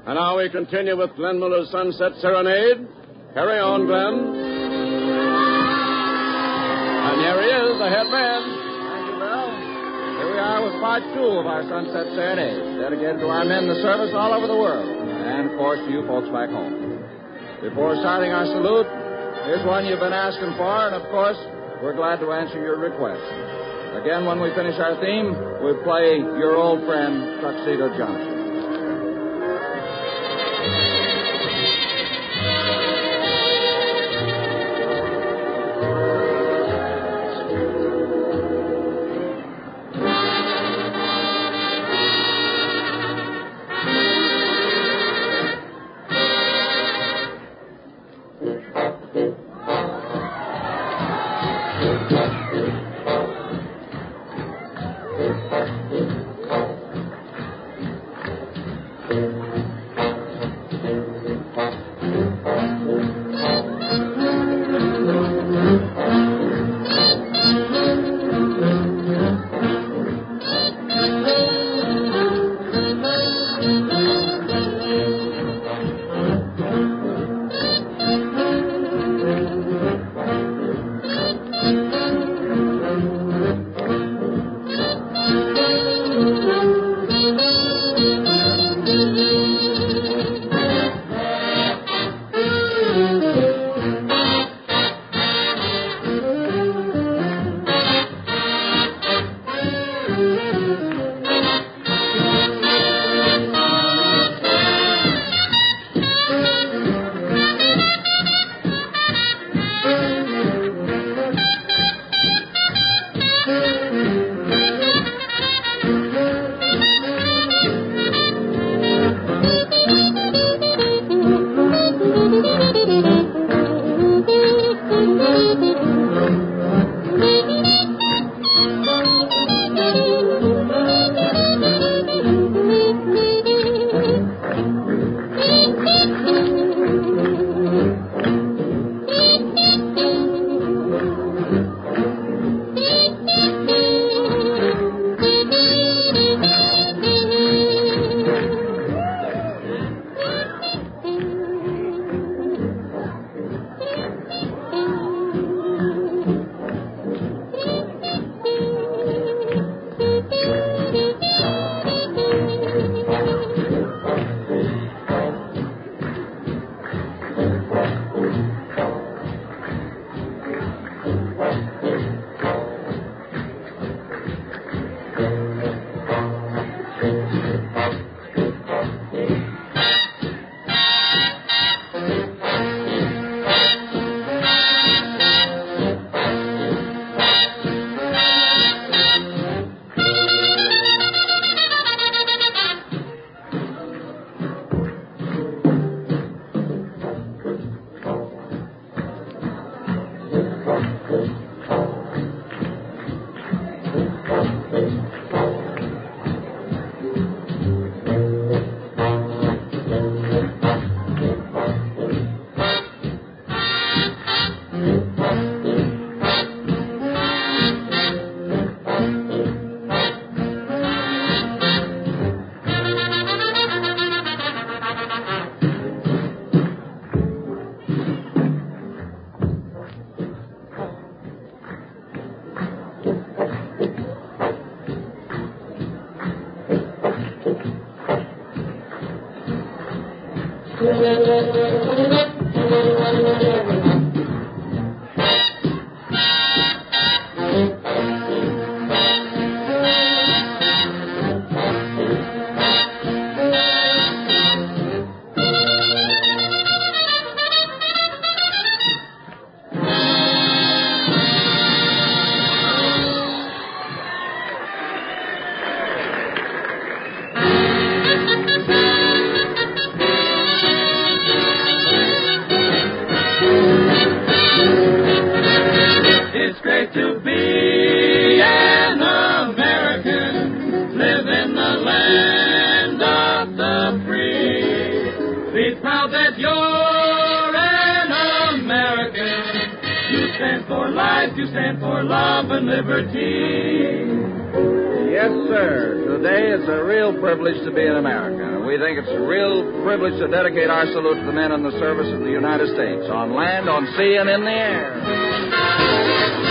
And now we continue with Glenn Miller's Sunset Serenade. Carry on, Glenn. And here he is, the head man. Thank you, Bill. Here we are with part 2 of our Sunset Serenade, dedicated to our men in the service all over the world, and, of course, to you folks back home. Before starting our salute, here's one you've been asking for, and, of course, we're glad to answer your request. Again, when we finish our theme, we'll play Your Old Friend, Tuxedo Johnson. For life to stand for love and liberty. Yes, sir. Today it's a real privilege to be an American. We think it's a real privilege to dedicate our salute to the men in the service of the United States, on land, on sea, and in the air.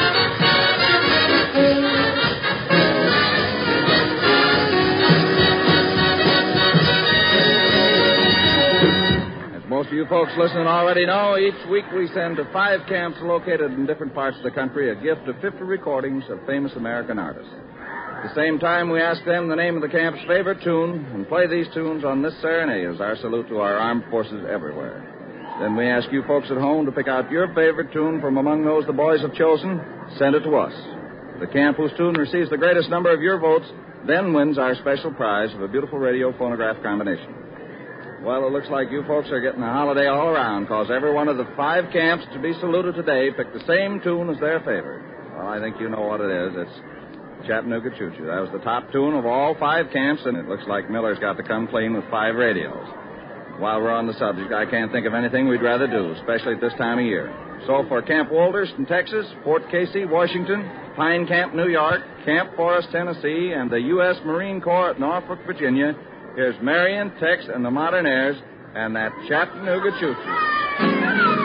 Most of you folks listening already know, each week we send to 5 camps located in different parts of the country a gift of 50 recordings of famous American artists. At the same time, we ask them the name of the camp's favorite tune and play these tunes on this serenade as our salute to our armed forces everywhere. Then we ask you folks at home to pick out your favorite tune from among those the boys have chosen. Send it to us. The camp whose tune receives the greatest number of your votes then wins our special prize of a beautiful radio phonograph combination. Well, it looks like you folks are getting a holiday all around, because every one of the 5 camps to be saluted today picked the same tune as their favorite. Well, I think you know what it is. It's Chattanooga Choo Choo. That was the top tune of all 5 camps, and it looks like Miller's got to come clean with 5 radios. While we're on the subject, I can't think of anything we'd rather do, especially at this time of year. So for Camp Walderston, Texas, Fort Casey, Washington, Pine Camp, New York, Camp Forest, Tennessee, and the U.S. Marine Corps at Norfolk, Virginia, here's Marion, Tex, and the Modernaires, and that Chattanooga Choo Choo.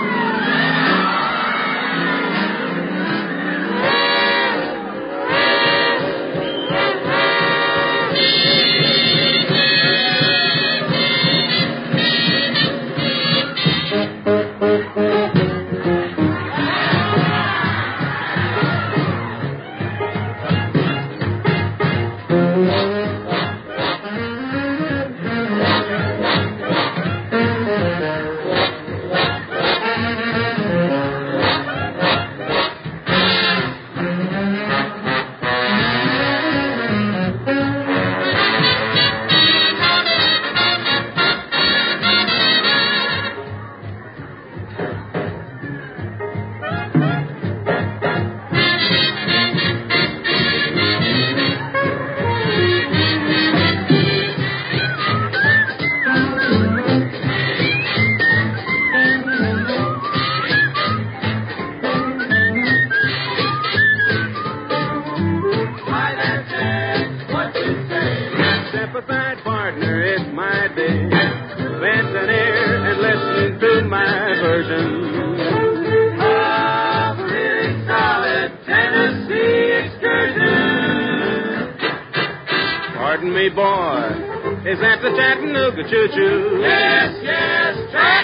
Pardon me, boy. Is that the Chattanooga Choo Choo? Yes, yes, track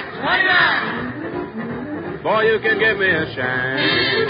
29. Boy, you can give me a shine.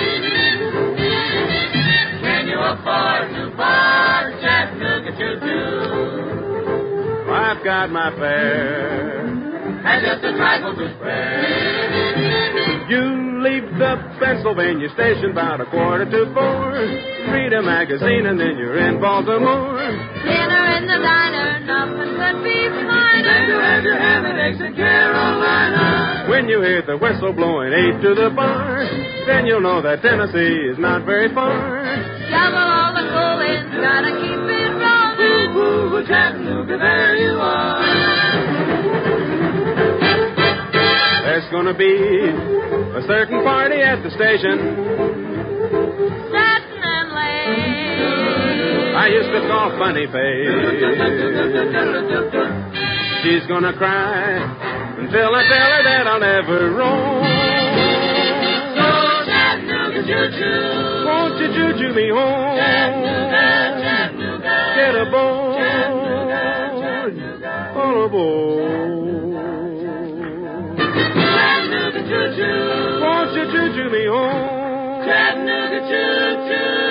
Can you afford to board Chattanooga Choo Choo? I've got my fare. And just a trifle to spare. You leave the Pennsylvania station about 3:45. Read a magazine and then you're in Baltimore. Dinner in the diner, nothing could be finer. Then you have your ham and eggs in Carolina. When you hear the whistle blowing 8 to the bar, then you'll know that Tennessee is not very far. Shovel all the coal in, gotta keep it rolling. Ooh, Chattanooga, there you are. There's gonna be a certain party at the station. Certainly. I used to call Funny Face. She's gonna cry until I tell her that I'll never roam. So Chattanooga choo-choo, Won't you choo-choo me home? Chattanooga, Chattanooga, Get aboard, Chattanooga, all aboard. Chattanooga choo-choo, Won't you choo-choo me home? Chattanooga choo-choo.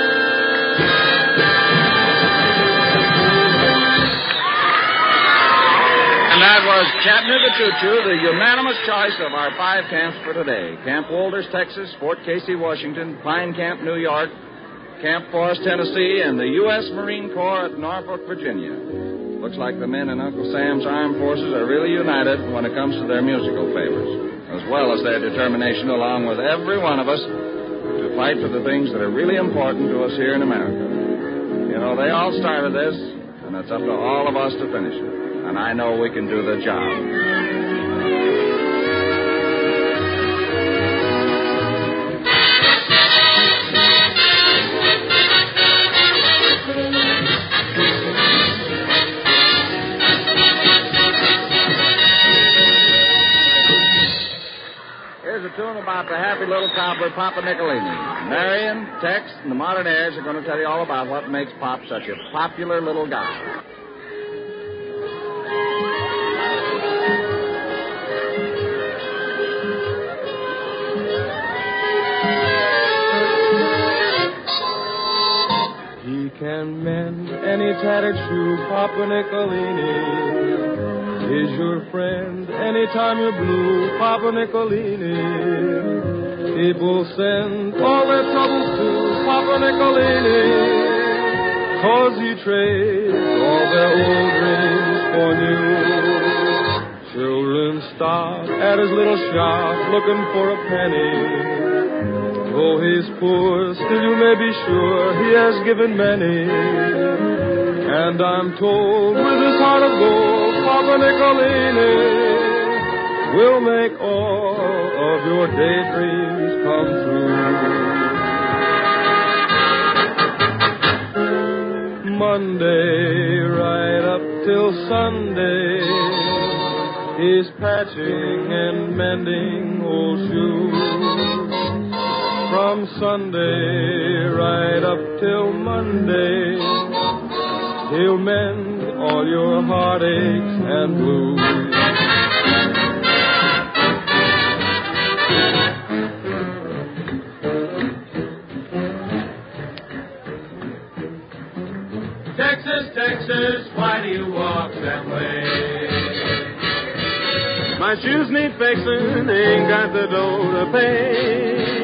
And that was Chattanooga Choo Choo, the unanimous choice of our 5 camps for today. Camp Walters, Texas, Fort Casey, Washington, Pine Camp, New York, Camp Forest, Tennessee, and the U.S. Marine Corps at Norfolk, Virginia. Looks like the men in Uncle Sam's armed forces are really united when it comes to their musical favors, as well as their determination, along with every one of us, to fight for the things that are really important to us here in America. You know, they all started this, and it's up to all of us to finish it. And I know we can do the job. about the happy little cobbler, Papa Nicolini. Marion, Tex, and the Modernaires are going to tell you all about what makes Pop such a popular little guy. He can mend any tattered shoe, Papa Nicolini is your friend anytime you're blue, Papa Nicolini. People send all their troubles to Papa Nicolini, 'cause he trades all their old dreams for new. Children stop at his little shop looking for a penny. Though he's poor, still you may be sure he has given many. And I'm told with his heart of gold, Papa Nicolini will make all of your daydreams come true. Monday right up till Sunday, he's patching and mending old shoes. From Sunday right up till Monday, he'll mend all your heartaches and blues. Texas, Texas, why do you walk that way? My shoes need fixing, ain't got the dough to pay.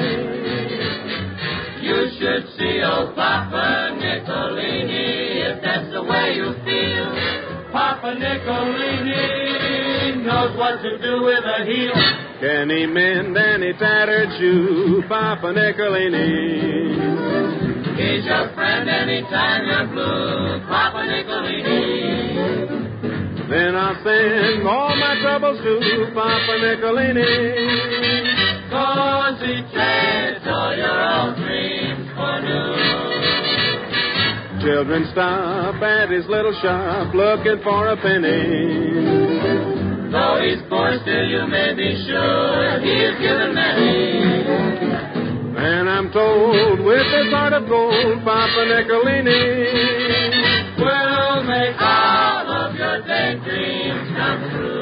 You should see old Papa Nicolini if that's the way you feel. Papa Nicolini knows what to do with a heel. Can he mend any tattered shoe, Papa Nicolini? He's your friend anytime you're blue, Papa Nicolini. Then I'll send all my troubles to Papa Nicolini, 'Cause he trades all your old dreams for new. Children stop at his little shop looking for a penny. Though he's poor, still you may be sure he is given many. And I'm told with his heart of gold, Papa Nicolini will make all of your daydreams come true.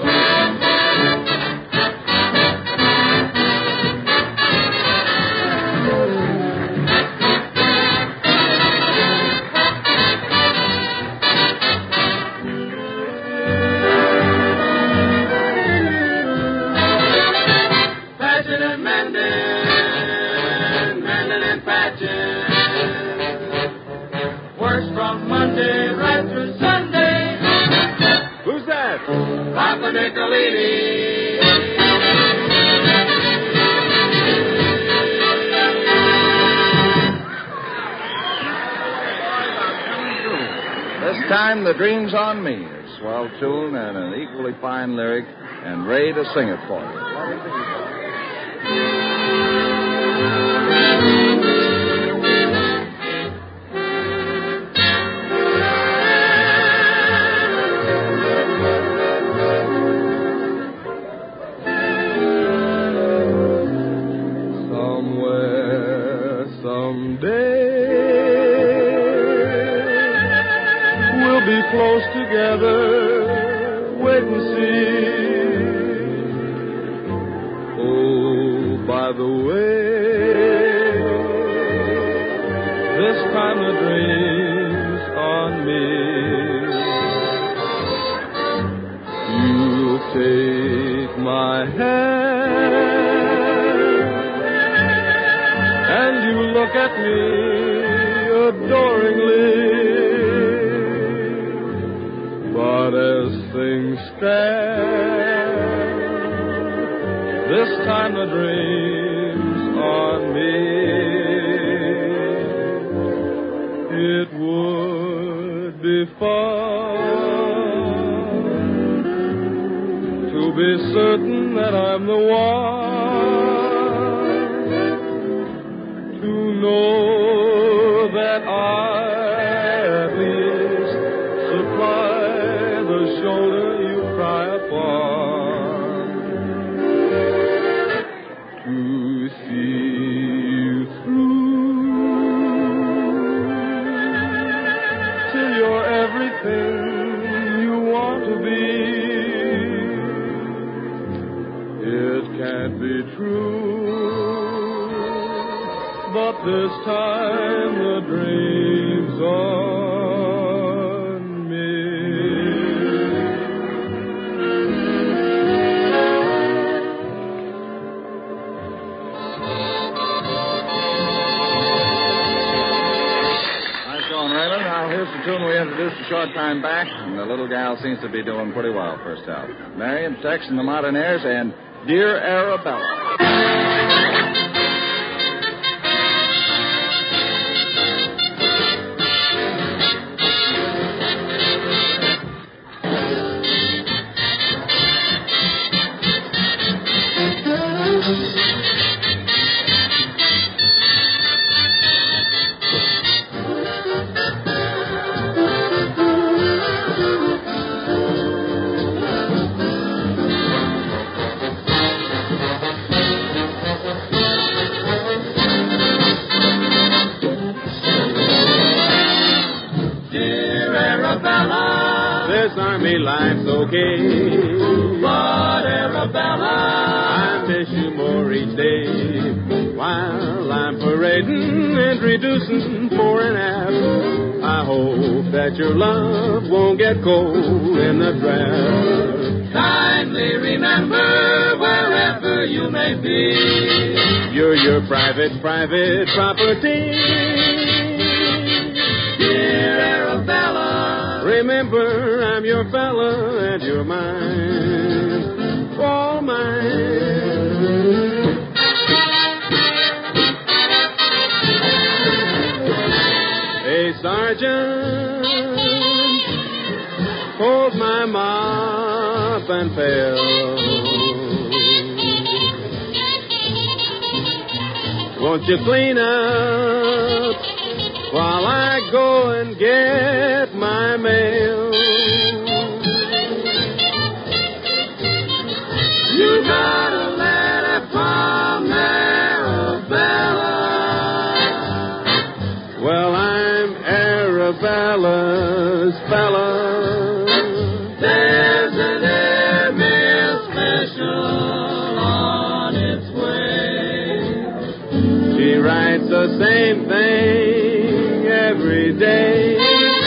Patching and mending, mending and patching. Works from Monday right through Sunday. Who's that? Papa Nicolini. This time, The Dream's on Me. A swell tune and an equally fine lyric, and Ray to sing it for you. Somewhere, someday, we'll be close together. Wait and see. Oh, by the way, this time the dream's on me. You'll take my hand and you look at me adoringly. But as things stand, this time the dream's on me. It would be fun to be certain that I'm the one, to know that I at least supply the shoulder you cry upon, to be true. But this time the dream's on me. Nice going, Raymond. Now, here's the tune we introduced a short time back, and the little gal seems to be doing pretty well first out. Marion, Tex, and the Modernaires, and Dear Arabella. Army life's okay. But Arabella, I miss you more each day. While I'm parading and reducing for an apple, I hope that your love won't get cold in the draft. kindly remember wherever you may be, You're your private property. dear Arabella. Remember, I'm your fella and you're mine, all mine. Hey, Sergeant, hold my mop and pail. Won't you clean up while I go and get my mail? You got a letter from Arabella. Well, I'm Arabella's fella. There's an airmail special on its way. She writes the same thing every day.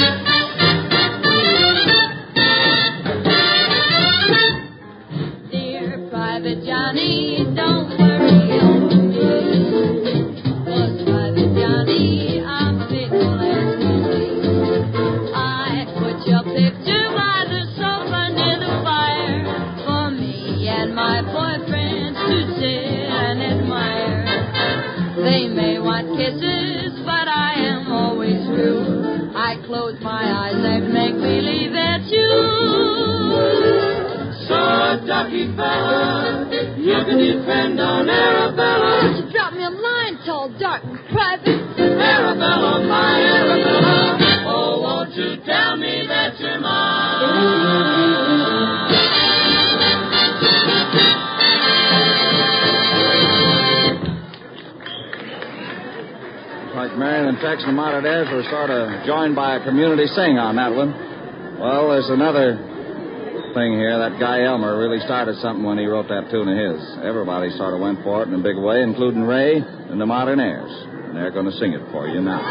Dear Private Johnny, don't worry over me. 'Cause Private Johnny, I'm faithful as can be. I put your picture by the sofa near the fire for me and my boyfriend to sit and admire. They may want kisses, but I am always true. I close my eyes and make believe it's you. So, ducky fella, you can depend on Arabella. Just drop me a line, tall, dark, and private. Arabella, my Arabella. Oh, won't you tell me that you're mine? Like Marion and Tex and the Modernaires were sort of joined by a community sing on that one. Well, there's another thing here. That guy Elmer really started something when he wrote that tune of his. Everybody sort of went for it in a big way, including Ray and the Modernaires. And they're going to sing it for you now.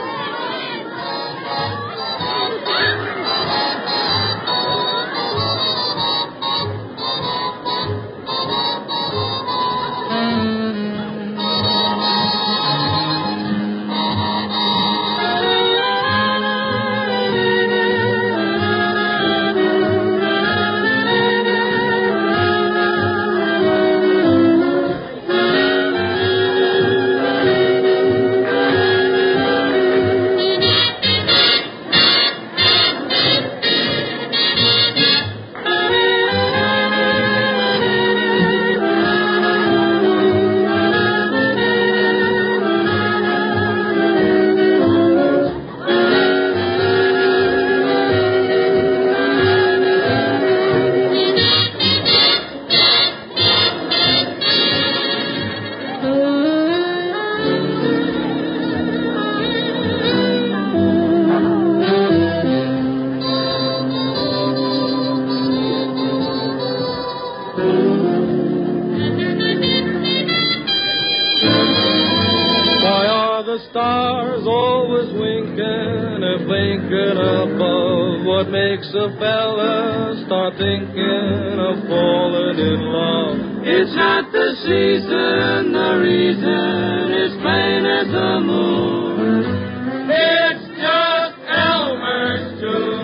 stars always winking or blinking above. What makes a fella start thinking of falling in love? It's not the season, the reason is plain as the moon. It's just Elmer's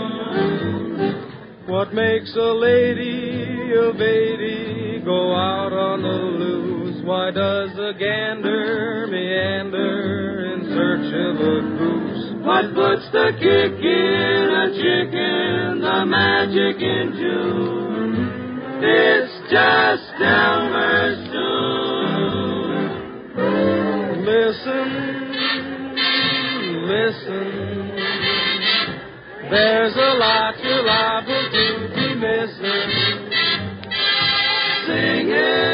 tune. What makes a lady of 80 go out on the loose? Why does the gander meander in search of a goose? What puts the kick in a chicken, the magic in June? It's just Elmer's tune. Listen, listen, there's a lot you're liable to be missing. Sing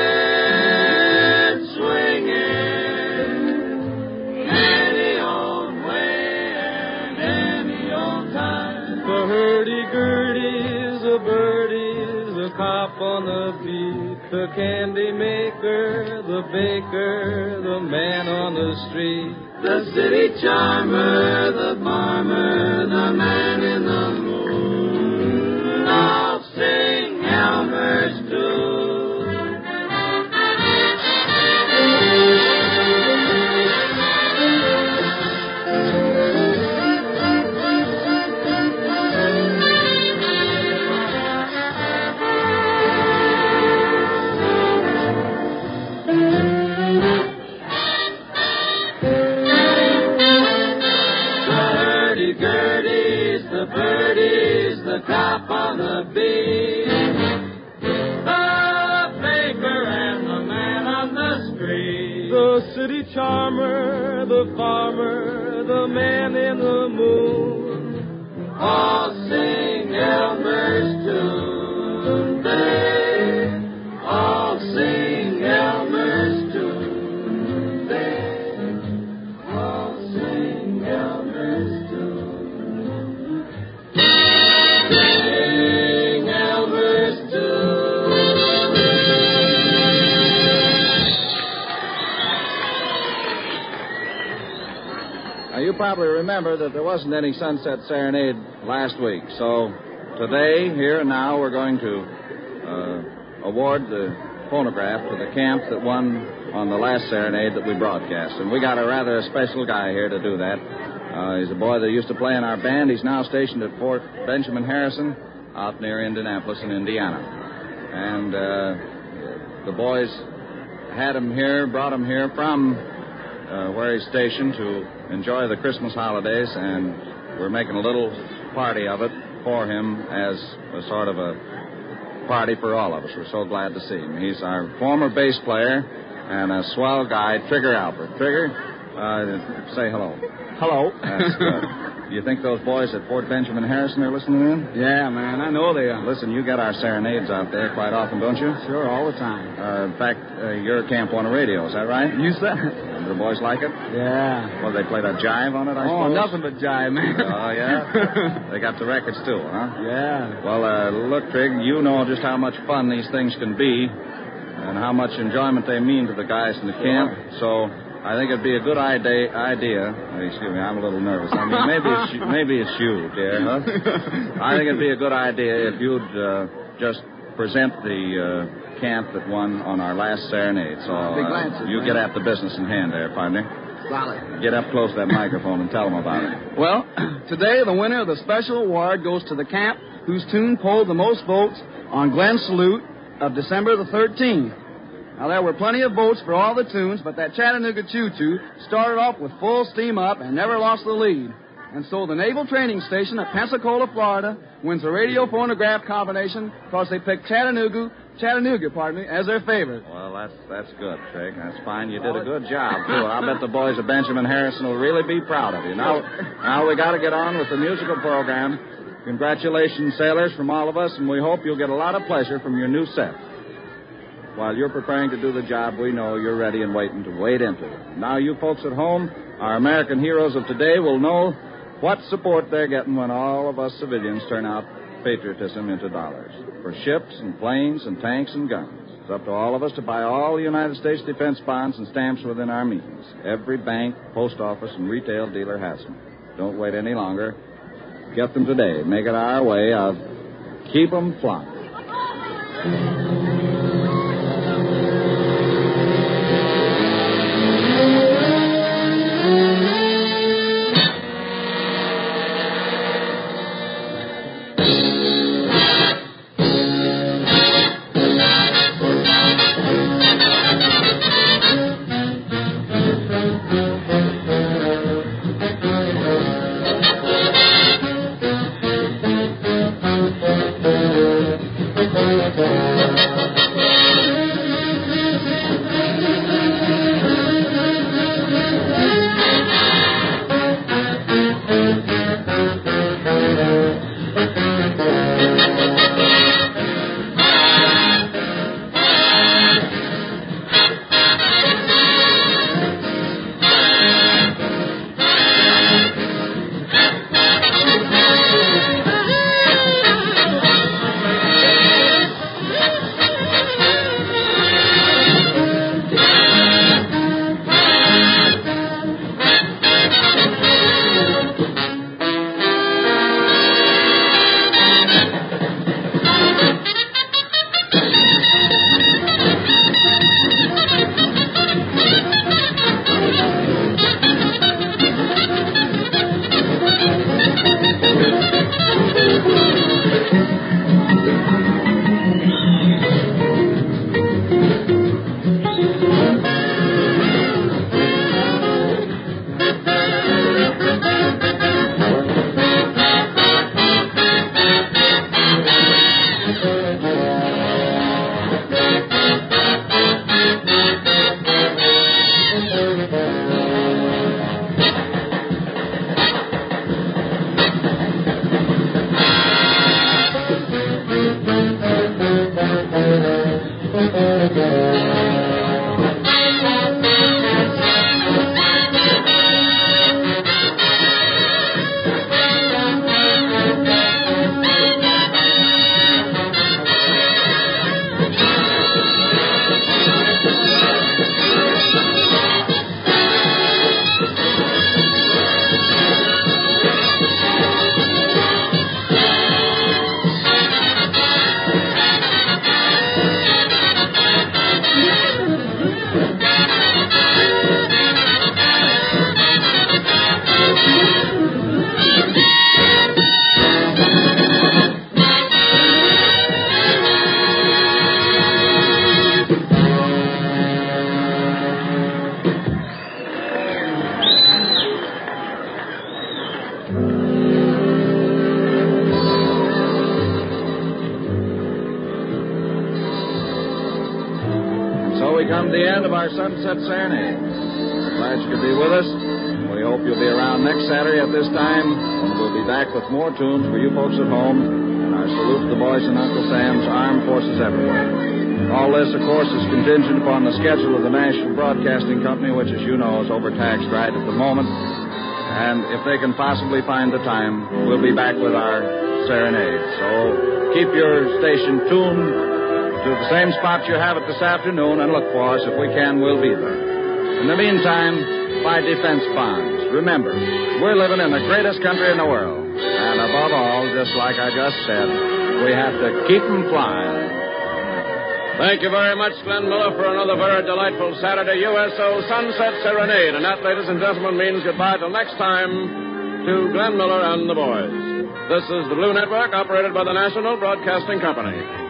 it, swing it, any old way and any old time. The hurdy-gurdy's a birdie's a cop on the beat, the candy maker, the baker, the man on the street, the city charmer, the farmer, the man in the moon, all sing Elmer's tune. The cop on the beat, the baker and the man on the street, the city charmer, the farmer, the man in the moon, all sing Elmer's tune. They all sing Elmer's tune. They all sing Elmer's tune. Sing Elmer's tune. Now, you probably remember that there wasn't any Sunset Serenade last week. So today, here and now, we're going to award the phonograph to the camp that won on the last Serenade that we broadcast. And we got a rather special guy here to do that. He's a boy that used to play in our band. He's now stationed at Fort Benjamin Harrison out near Indianapolis in Indiana. And the boys had him here, brought him here from where he's stationed to enjoy the Christmas holidays, and we're making a little party of it for him as a sort of a party for all of us. We're so glad to see him. He's our former bass player and a swell guy, Trigger Albert. Trigger, say hello. Hello. That's good. You think those boys at Fort Benjamin Harrison are listening in? Yeah, man, I know they are. Listen, you get our serenades out there quite often, don't you? Sure, all the time. In fact, your camp on a radio, is that right? You said. The boys like it? Yeah. Well, they played a jive on it, I suppose? Oh, nothing but jive, man. Oh, yeah? They got the records, too, huh? Yeah. Well, look, Trig, you know just how much fun these things can be and how much enjoyment they mean to the guys in the camp. So I think it'd be a good idea. Excuse me, I'm a little nervous. I mean, maybe it's you, dear, huh? I think it'd be a good idea if you'd just present the camp that won on our last serenade. So you get at the business in hand there, partner. Solid. Get up close to that microphone and tell them about it. Well, today the winner of the special award goes to the camp whose tune polled the most votes on Glenn's Salute of December the 13th. Now, there were plenty of votes for all the tunes, but that Chattanooga Choo-Choo started off with full steam up and never lost the lead. And so the Naval Training Station at Pensacola, Florida, wins the radio phonograph combination because they picked Chattanooga, as their favorite. Well, that's good, Trig. That's fine. You did a good job, too. I'll bet the boys at Benjamin Harrison will really be proud of you. Now we got to get on with the musical program. Congratulations, sailors, from all of us, and we hope you'll get a lot of pleasure from your new set. While you're preparing to do the job, we know you're ready and waiting to wade into it. Now, you folks at home, our American heroes of today will know what support they're getting when all of us civilians turn out patriotism into dollars for ships and planes and tanks and guns. It's up to all of us to buy all the United States defense bonds and stamps within our means. Every bank, post office, and retail dealer has them. Don't wait any longer. Get them today. Make it our way of keep 'em flying. Come to the end of our Sunset Serenade. Glad you could be with us. We hope you'll be around next Saturday at this time, when we'll be back with more tunes for you folks at home, and our salute to the boys in Uncle Sam's Armed Forces everywhere. All this, of course, is contingent upon the schedule of the National Broadcasting Company, which, as you know, is overtaxed right at the moment. And if they can possibly find the time, we'll be back with our serenade. So keep your station tuned to the same spot you have it this afternoon, and look for us. If we can, we'll be there. In the meantime, buy defense bonds. Remember, we're living in the greatest country in the world. And above all, just like I just said, we have to keep 'em flying. Thank you very much, Glenn Miller, for another very delightful Saturday USO Sunset Serenade. And that, ladies and gentlemen, means goodbye till next time to Glenn Miller and the boys. This is the Blue Network, operated by the National Broadcasting Company.